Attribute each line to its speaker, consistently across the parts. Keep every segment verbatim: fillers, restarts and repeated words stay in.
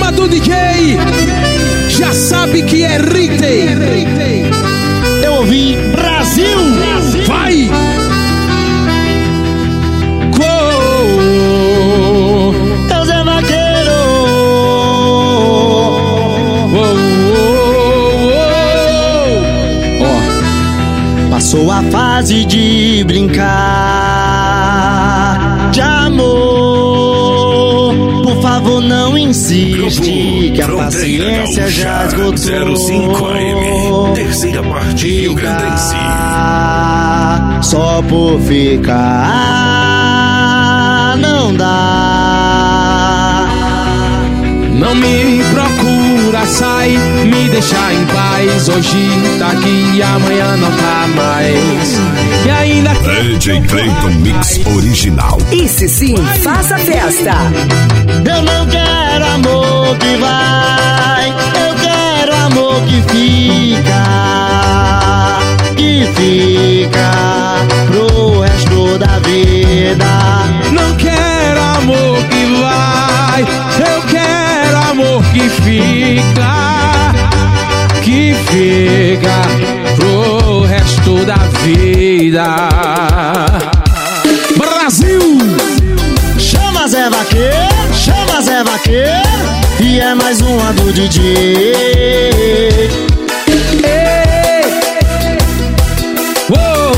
Speaker 1: uma do D J, já sabe que é Ritei.
Speaker 2: Eu ouvi Brasil,
Speaker 1: vai!
Speaker 2: é o Zé Vaqueiro. Ó, passou a fase de brincar de amor. Por favor, não insiste, que a paciência já esgotou.
Speaker 3: zero cinco A M, terceira parte, Rio Grandense.
Speaker 2: Só por ficar não dá.
Speaker 1: Não me procura, sai, me deixa em paz. Hoje tá aqui, amanhã não tá mais. E ainda
Speaker 3: D J Clayton Mix original.
Speaker 4: Esse sim, faça festa.
Speaker 2: Eu não quero amor que vai, eu quero amor que fica, que fica pro resto da vida.
Speaker 1: não quero amor que vai, eu quero amor que fica, que fica pro resto da vida. Brasil!
Speaker 2: Chama Zé Vaqueiro, chama Zé Vaqueiro, e é mais uma do D J.
Speaker 1: Ei! Uou!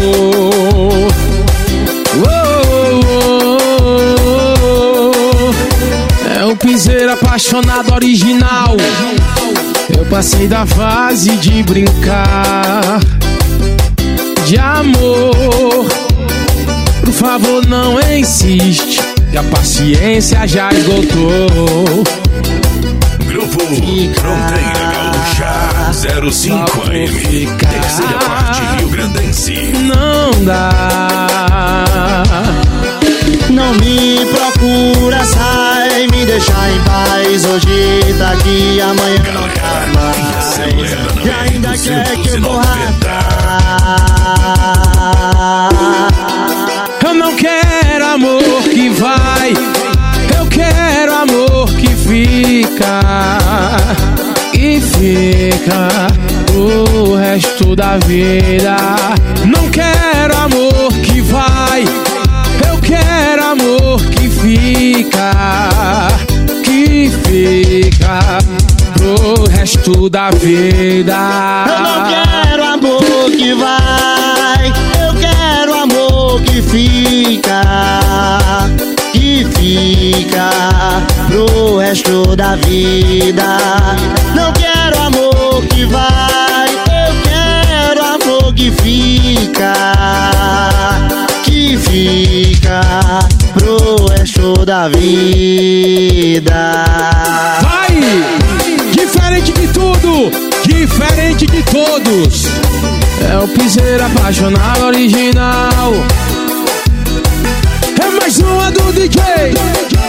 Speaker 1: Uou! É o piseiro apaixonado original. Eu passei da fase de brincar de amor. Por favor, não insiste, que a paciência já esgotou.
Speaker 3: Grupo Fronteira Gaúcha zero cinco A M, terceira parte, Rio Grandense.
Speaker 1: Não dá.
Speaker 2: Não me procura, sai, me deixa em paz. Hoje tá aqui, amanhã não tá mais. E ainda quer que eu corra atrás.
Speaker 1: Eu não quero amor que vai, eu quero amor que fica, e fica o resto da vida. Não quero amor que vai, eu quero amor que fica, que fica pro resto da vida.
Speaker 2: Eu não quero amor que vai, eu quero amor que fica, que fica pro resto da vida. Não quero amor que vai, eu quero amor que fica, que fica pro resto da vida.
Speaker 1: Vai! Diferente de tudo, diferente de todos. É o piseiro apaixonado original. É mais uma do D J.